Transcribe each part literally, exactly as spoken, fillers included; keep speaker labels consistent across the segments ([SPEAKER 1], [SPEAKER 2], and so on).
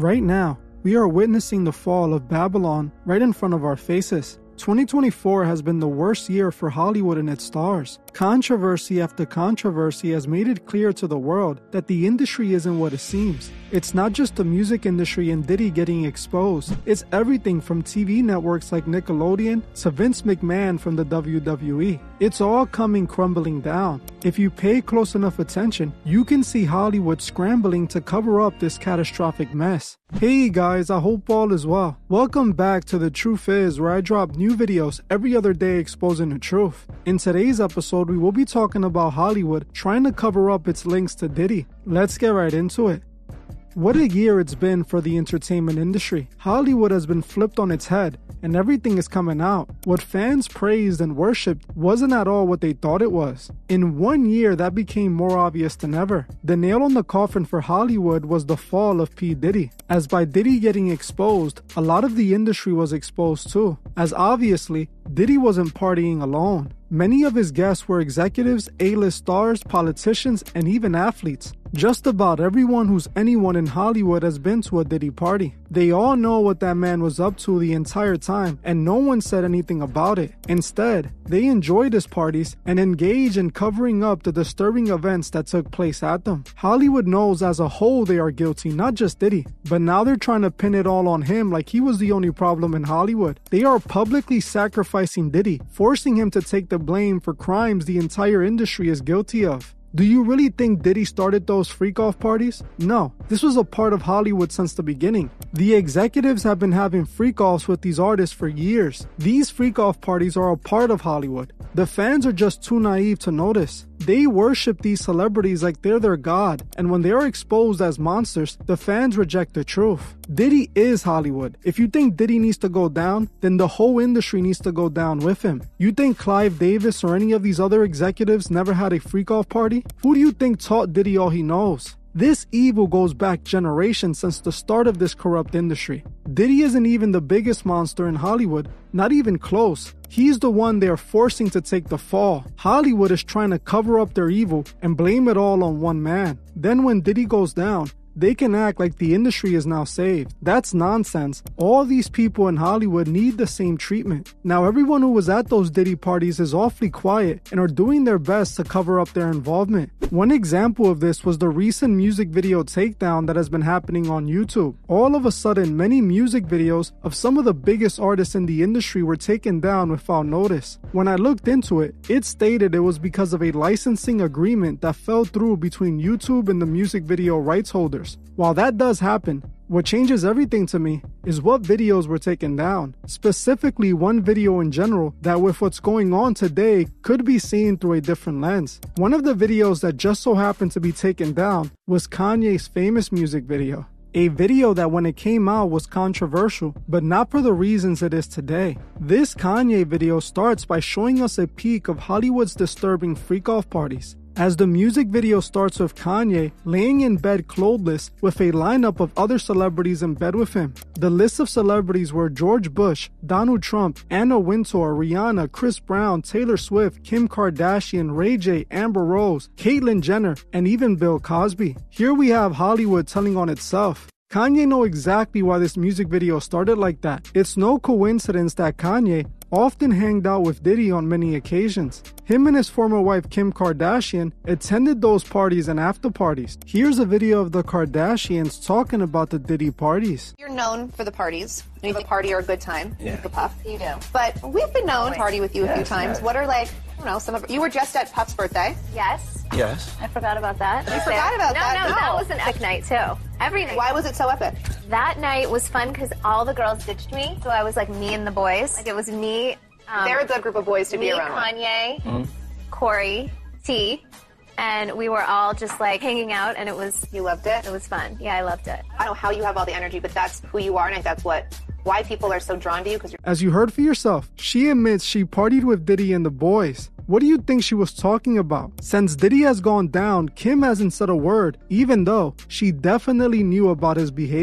[SPEAKER 1] Right now, we are witnessing the fall of Babylon right in front of our faces. twenty twenty-four has been the worst year for Hollywood and its stars. Controversy after controversy has made it clear to the world that the industry isn't what it seems. It's not just the music industry and Diddy getting exposed. It's everything from T V networks like Nickelodeon to Vince McMahon from the W W E. It's all coming crumbling down. If you pay close enough attention, you can see Hollywood scrambling to cover up this catastrophic mess. Hey guys, I hope all is well. Welcome back to The Truth Is, where I drop new videos every other day exposing the truth. In today's episode, we will be talking about Hollywood trying to cover up its links to Diddy. Let's get right into it. What a year it's been for the entertainment industry. Hollywood has been flipped on its head, and everything is coming out. What fans praised and worshipped wasn't at all what they thought it was. In one year, that became more obvious than ever. The nail on the coffin for Hollywood was the fall of P. Diddy. As by Diddy getting exposed, a lot of the industry was exposed too. As obviously, Diddy wasn't partying alone. Many of his guests were executives, A-list stars, politicians, and even athletes. Just about everyone who's anyone in Hollywood has been to a Diddy party. They all know what that man was up to the entire time, and no one said anything about it. Instead, they enjoyed his parties and engaged in covering up the disturbing events that took place at them. Hollywood knows as a whole they are guilty, not just Diddy. But now they're trying to pin it all on him like he was the only problem in Hollywood. They are publicly sacrificing Diddy, forcing him to take the blame for crimes the entire industry is guilty of. Do you really think Diddy started those freak-off parties? No, this was a part of Hollywood since the beginning. The executives have been having freak-offs with these artists for years. These freak-off parties are a part of Hollywood. The fans are just too naive to notice. They worship these celebrities like they're their god, and when they are exposed as monsters, the fans reject the truth. Diddy is Hollywood. If you think Diddy needs to go down, then the whole industry needs to go down with him. You think Clive Davis or any of these other executives never had a freak-off party? Who do you think taught Diddy all he knows? This evil goes back generations since the start of this corrupt industry. Diddy isn't even the biggest monster in Hollywood, not even close. He's the one they are forcing to take the fall. Hollywood is trying to cover up their evil and blame it all on one man. Then when Diddy goes down, they can act like the industry is now saved. That's nonsense. All these people in Hollywood need the same treatment. Now everyone who was at those Diddy parties is awfully quiet and are doing their best to cover up their involvement. One example of this was the recent music video takedown that has been happening on YouTube. All of a sudden, many music videos of some of the biggest artists in the industry were taken down without notice. When I looked into it, it stated it was because of a licensing agreement that fell through between YouTube and the music video rights holders. While that does happen, what changes everything to me is what videos were taken down. Specifically, one video in general that with what's going on today could be seen through a different lens. One of the videos that just so happened to be taken down was Kanye's famous music video. A video that when it came out was controversial, but not for the reasons it is today. This Kanye video starts by showing us a peek of Hollywood's disturbing freak-off parties. As the music video starts with Kanye laying in bed clothless with a lineup of other celebrities in bed with him. The list of celebrities were George Bush, Donald Trump, Anna Wintour, Rihanna, Chris Brown, Taylor Swift, Kim Kardashian, Ray J, Amber Rose, Caitlyn Jenner, and even Bill Cosby. Here we have Hollywood telling on itself. Kanye knows exactly why this music video started like that. It's no coincidence that Kanye often hanged out with Diddy on many occasions. Him and his former wife Kim Kardashian attended those parties and after parties. Here's a video of the Kardashians talking about the Diddy parties.
[SPEAKER 2] You're known for the parties. You have a party or a good time.
[SPEAKER 3] Yeah.
[SPEAKER 2] With the Puff.
[SPEAKER 4] You do.
[SPEAKER 2] But we've been known to party with you
[SPEAKER 3] Yes,
[SPEAKER 2] a few times.
[SPEAKER 3] yes.
[SPEAKER 2] What are like, I don't know, some of you were just at Puff's birthday.
[SPEAKER 4] Yes.
[SPEAKER 3] Yes.
[SPEAKER 4] I forgot about that.
[SPEAKER 2] You forgot about
[SPEAKER 4] no,
[SPEAKER 2] that?
[SPEAKER 4] No, no,
[SPEAKER 2] No.
[SPEAKER 4] that was an epic night too. Every night.
[SPEAKER 2] Why was it so epic?
[SPEAKER 4] That night was fun because all the girls ditched me, so I was like me and the boys. Like it was me. Um,
[SPEAKER 2] They're a good group of boys to
[SPEAKER 4] me,
[SPEAKER 2] be around.
[SPEAKER 4] Kanye,
[SPEAKER 3] Mm-hmm.
[SPEAKER 4] Corey, T, and we were all just like hanging out, and it was
[SPEAKER 2] You loved it?
[SPEAKER 4] it was fun. Yeah, I loved it.
[SPEAKER 2] I don't know how you have all the energy, but that's who you are, and I think that's what why people are so drawn to you, because you're
[SPEAKER 1] As you heard for yourself, she admits she partied with Diddy and the boys. What do you think she was talking about? Since Diddy has gone down, Kim hasn't said a word, even though she definitely knew about his behavior.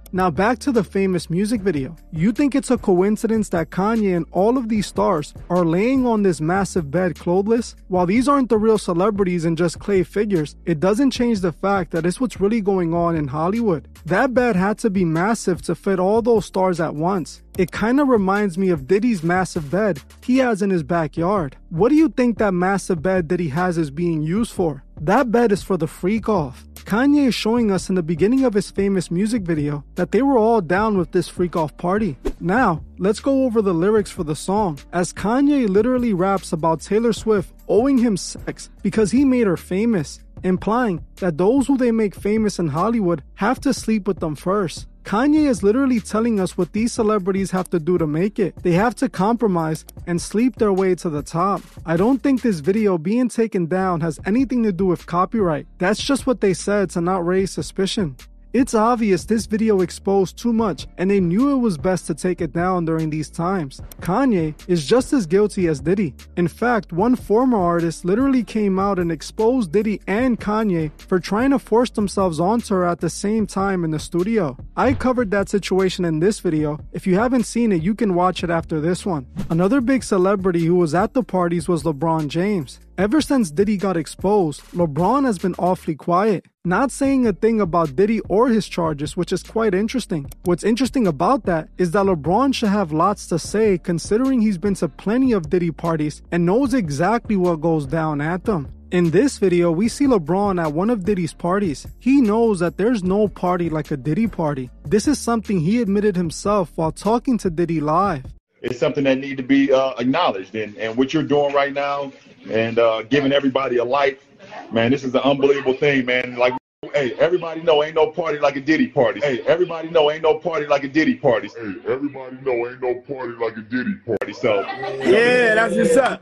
[SPEAKER 1] Now back to the famous music video. You think it's a coincidence that Kanye and all of these stars are laying on this massive bed clothless? While these aren't the real celebrities and just clay figures, it doesn't change the fact that it's what's really going on in Hollywood. That bed had to be massive to fit all those stars at once. It kinda reminds me of Diddy's massive bed he has in his backyard. What do you think that massive bed Diddy has is being used for? That bed is for the freak off. Kanye is showing us in the beginning of his famous music video that they were all down with this freak off party. Now, let's go over the lyrics for the song, as Kanye literally raps about Taylor Swift owing him sex because he made her famous, implying that those who they make famous in Hollywood have to sleep with them first. Kanye is literally telling us what these celebrities have to do to make it. They have to compromise and sleep their way to the top. I don't think this video being taken down has anything to do with copyright. That's just what they said to not raise suspicion. It's obvious this video exposed too much and they knew it was best to take it down during these times. Kanye is just as guilty as Diddy. In fact, one former artist literally came out and exposed Diddy and Kanye for trying to force themselves onto her at the same time in the studio. I covered that situation in this video. If you haven't seen it, you can watch it after this one. Another big celebrity who was at the parties was LeBron James. Ever since Diddy got exposed, LeBron has been awfully quiet, not saying a thing about Diddy or his charges, which is quite interesting. What's interesting about that is that LeBron should have lots to say considering he's been to plenty of Diddy parties and knows exactly what goes down at them. In this video, we see LeBron at one of Diddy's parties. He knows that there's no party like a Diddy party. This is something he admitted himself while talking to Diddy live.
[SPEAKER 3] It's something that need to be uh, acknowledged, and, and what you're doing right now and uh, giving everybody a light, man, this is an unbelievable thing, man. Like, hey, everybody know ain't no party like a Diddy party. Hey, everybody know ain't no party like a Diddy party. Hey, everybody know ain't no party like a Diddy party. So
[SPEAKER 5] yeah, that's what's up.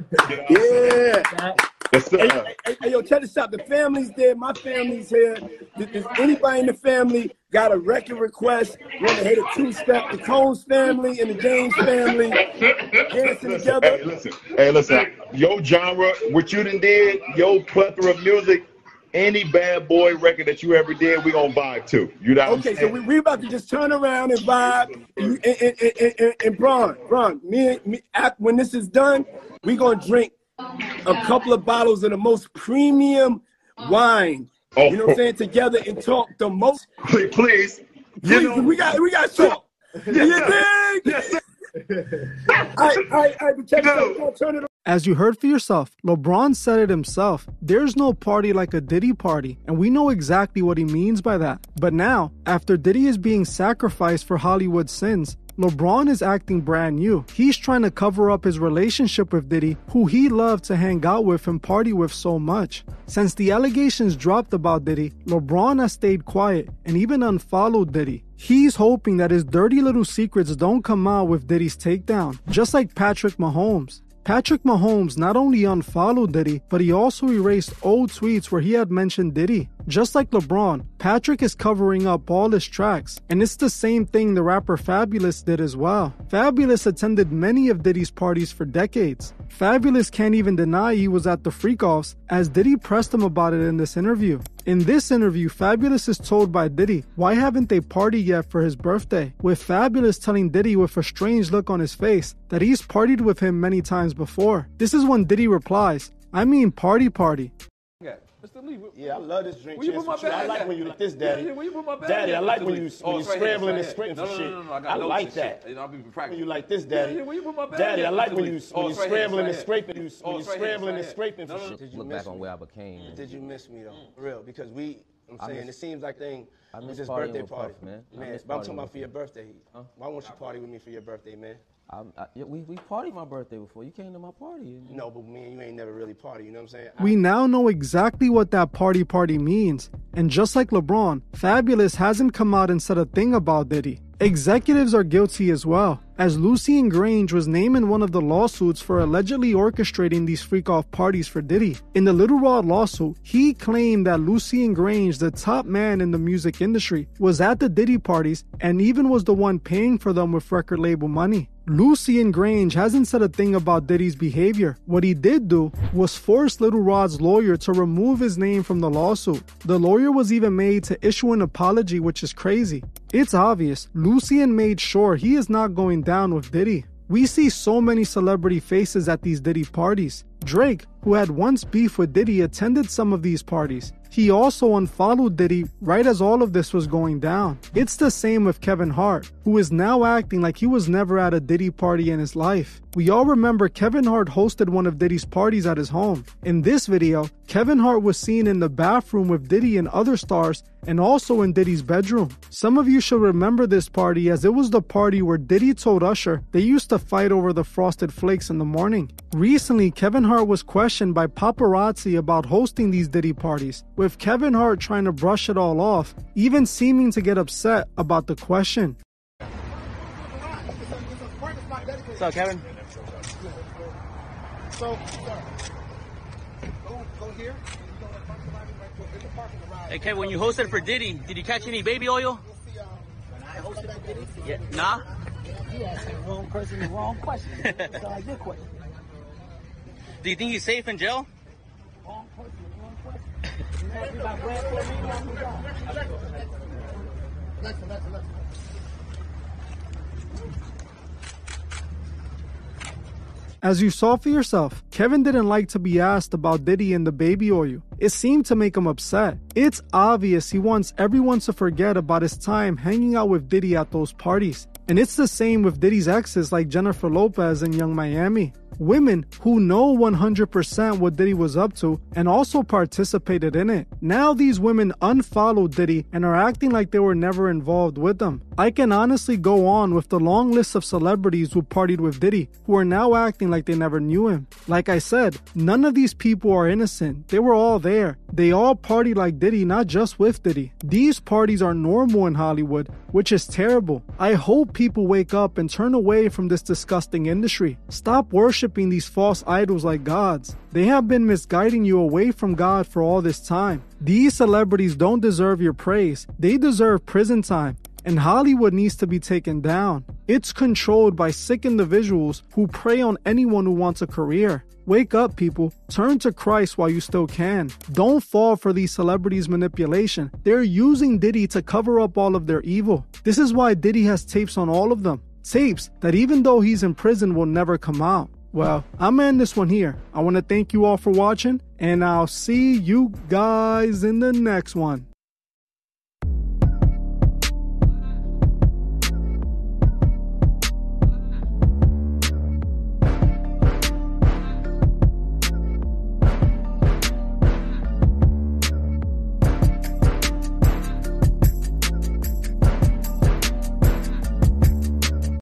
[SPEAKER 5] Yeah.
[SPEAKER 3] Yes,
[SPEAKER 5] hey, hey, hey, yo, check this out. The family's there. My family's here. Does anybody in the family got a record request? Want to hit a two-step? The Combs family and the James family dancing
[SPEAKER 3] listen,
[SPEAKER 5] together.
[SPEAKER 3] Hey, listen. Hey, listen. Your genre, what you done did, your plethora of music, any bad boy record that you ever did, we gonna vibe to. You know what
[SPEAKER 5] Okay,
[SPEAKER 3] I'm
[SPEAKER 5] so we we about to just turn around and vibe. And, and, and, and, and, and Bron, Bron, me, me, after, when this is done, we gonna drink a couple of bottles of the most premium wine. Oh. You know what I'm saying? Together and talk the most.
[SPEAKER 3] Please, please.
[SPEAKER 5] please
[SPEAKER 3] You know,
[SPEAKER 5] we got we got to talk.
[SPEAKER 3] Yes,
[SPEAKER 5] you
[SPEAKER 3] sir.
[SPEAKER 5] dig?
[SPEAKER 3] Yes, sir.
[SPEAKER 5] I, I, I, check it out. I'll turn it on.
[SPEAKER 1] As you heard for yourself, LeBron said it himself. There's no party like a Diddy party, and we know exactly what he means by that. But now, after Diddy is being sacrificed for Hollywood's sins, LeBron is acting brand new. He's trying to cover up his relationship with Diddy, who he loved to hang out with and party with so much. Since the allegations dropped about Diddy, LeBron has stayed quiet and even unfollowed Diddy. He's hoping that his dirty little secrets don't come out with Diddy's takedown, just like Patrick Mahomes. Patrick Mahomes not only unfollowed Diddy, but he also erased old tweets where he had mentioned Diddy. Just like LeBron, Patrick is covering up all his tracks, and it's the same thing the rapper Fabolous did as well. Fabolous attended many of Diddy's parties for decades. Fabolous can't even deny he was at the freak-offs, as Diddy pressed him about it in this interview. In this interview, Fabolous is told by Diddy, why haven't they partied yet for his birthday? With Fabolous telling Diddy with a strange look on his face that he's partied with him many times before. This is when Diddy replies, I mean party party.
[SPEAKER 5] Yeah, I love this drink.
[SPEAKER 6] Where you put my bag
[SPEAKER 5] I like
[SPEAKER 6] at?
[SPEAKER 5] when you like this, Daddy.
[SPEAKER 6] Yeah, where you put my bag
[SPEAKER 5] Daddy,
[SPEAKER 6] at?
[SPEAKER 5] I like when you
[SPEAKER 6] Oh,
[SPEAKER 5] when you
[SPEAKER 6] it's right
[SPEAKER 5] scrambling
[SPEAKER 6] here,
[SPEAKER 5] and
[SPEAKER 6] it's right
[SPEAKER 5] sprinting
[SPEAKER 6] here.
[SPEAKER 5] for
[SPEAKER 6] No,
[SPEAKER 5] shit.
[SPEAKER 6] no, no, no, I got
[SPEAKER 5] I
[SPEAKER 6] notes
[SPEAKER 5] like
[SPEAKER 6] and
[SPEAKER 5] that.
[SPEAKER 6] shit. You know, I'll be practicing.
[SPEAKER 5] When you like this, Daddy.
[SPEAKER 6] Yeah, where you put my bag
[SPEAKER 5] Daddy,
[SPEAKER 6] at?
[SPEAKER 5] I like when you
[SPEAKER 6] Oh,
[SPEAKER 5] when you
[SPEAKER 6] it's right here,
[SPEAKER 5] scrambling and
[SPEAKER 6] it's right
[SPEAKER 5] scraping. You
[SPEAKER 6] Oh,
[SPEAKER 5] when you
[SPEAKER 6] it's right here,
[SPEAKER 5] scrambling and
[SPEAKER 6] it's right
[SPEAKER 5] scraping
[SPEAKER 6] here.
[SPEAKER 5] for
[SPEAKER 6] No, no,
[SPEAKER 5] shit.
[SPEAKER 6] no.
[SPEAKER 5] Did you
[SPEAKER 7] Look
[SPEAKER 5] miss
[SPEAKER 7] back on
[SPEAKER 5] me?
[SPEAKER 7] where I became. Man.
[SPEAKER 5] Did you miss me though? For real, because we. I'm
[SPEAKER 7] I
[SPEAKER 5] saying
[SPEAKER 7] miss-
[SPEAKER 5] it seems like thing.
[SPEAKER 7] I
[SPEAKER 5] with
[SPEAKER 7] miss
[SPEAKER 5] this
[SPEAKER 7] partying
[SPEAKER 5] birthday
[SPEAKER 7] with
[SPEAKER 5] party,
[SPEAKER 7] Puff, man. I
[SPEAKER 5] Man,
[SPEAKER 7] miss
[SPEAKER 5] but I'm
[SPEAKER 7] partying
[SPEAKER 5] talking about
[SPEAKER 7] with
[SPEAKER 5] for your birthday.
[SPEAKER 7] Huh?
[SPEAKER 5] Why won't you party with me for your birthday, man?
[SPEAKER 7] I, I, yeah, we we partied my birthday before. You came to my party.
[SPEAKER 5] No, but me and you ain't never really party. You know what I'm saying?
[SPEAKER 1] We now know exactly what that party party means. And just like LeBron, Fabolous hasn't come out and said a thing about Diddy. Executives are guilty as well, as Lucien Grange was named in one of the lawsuits for allegedly orchestrating these freak-off parties for Diddy. In the Little Rod lawsuit, he claimed that Lucien Grange, the top man in the music industry, was at the Diddy parties and even was the one paying for them with record label money. Lucian Grange hasn't said a thing about Diddy's behavior. What he did do was force Lil Rod's lawyer to remove his name from the lawsuit. The lawyer was even made to issue an apology, which is crazy. It's obvious, Lucian made sure he is not going down with Diddy. We see so many celebrity faces at these Diddy parties. Drake, who had once beef with Diddy, attended some of these parties. He also unfollowed Diddy right as all of this was going down. It's the same with Kevin Hart, who is now acting like he was never at a Diddy party in his life. We all remember Kevin Hart hosted one of Diddy's parties at his home. In this video, Kevin Hart was seen in the bathroom with Diddy and other stars, and also in Diddy's bedroom. Some of you should remember this party, as it was the party where Diddy told Usher they used to fight over the Frosted Flakes in the morning. Recently, Kevin Hart was questioned by paparazzi about hosting these Diddy parties, with Kevin Hart trying to brush it all off, even seeming to get upset about the question.
[SPEAKER 6] What's up, Kevin? So, go, go here. Hey, Kevin, when you hosted for Diddy, did you catch any baby oil? I hosted for Diddy? Yeah. Nah? You asked the wrong person the wrong question. It's not like your question. Do you think he's safe in jail? Wrong person, wrong question. Listen, listen, listen.
[SPEAKER 1] As you saw for yourself, Kevin didn't like to be asked about Diddy and the baby oil. It seemed to make him upset. It's obvious he wants everyone to forget about his time hanging out with Diddy at those parties. And it's the same with Diddy's exes like Jennifer Lopez and Young Miami. Women who know one hundred percent what Diddy was up to and also participated in it. Now these women unfollowed Diddy and are acting like they were never involved with them. I can honestly go on with the long list of celebrities who partied with Diddy who are now acting like they never knew him. Like I said, none of these people are innocent. They were all there. They all partied like Diddy, not just with Diddy. These parties are normal in Hollywood, which is terrible. I hope people wake up and turn away from this disgusting industry. Stop worshiping these false idols like gods. They have been misguiding you away from God for all this time. These celebrities don't deserve your praise. They deserve prison time. And Hollywood needs to be taken down. It's controlled by sick individuals who prey on anyone who wants a career. Wake up, people. Turn to Christ while you still can. Don't fall for these celebrities' manipulation. They're using Diddy to cover up all of their evil. This is why Diddy has tapes on all of them. Tapes that even though he's in prison will never come out. Well, I'm gonna end this one here. I want to thank you all for watching, and I'll see you guys in the next one.